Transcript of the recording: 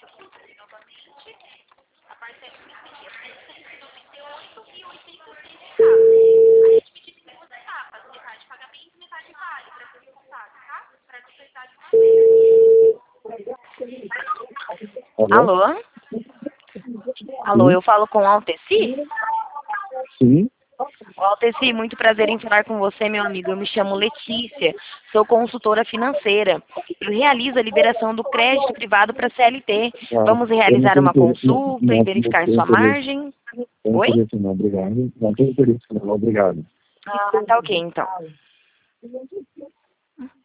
A parcela que seria R$ 198.806. Aí a gente pediu em duas etapas, metade pagamento e metade vale, para ser descontado, tá? Para depositar de uma vez. Alô? Alô? Alô, Sim? eu falo com o Alteci? Sim? Alteci, muito prazer em falar com você, meu amigo. Eu me chamo Letícia, sou consultora financeira. Eu realizo a liberação do crédito privado para CLT. Ah, Vamos eu não realizar tenho uma interesse, não, consulta e não, não verificar tenho sua interesse, margem. tenho Oi? interesse não, obrigado. Não tenho interesse não, obrigado. Ah, tá ok, então.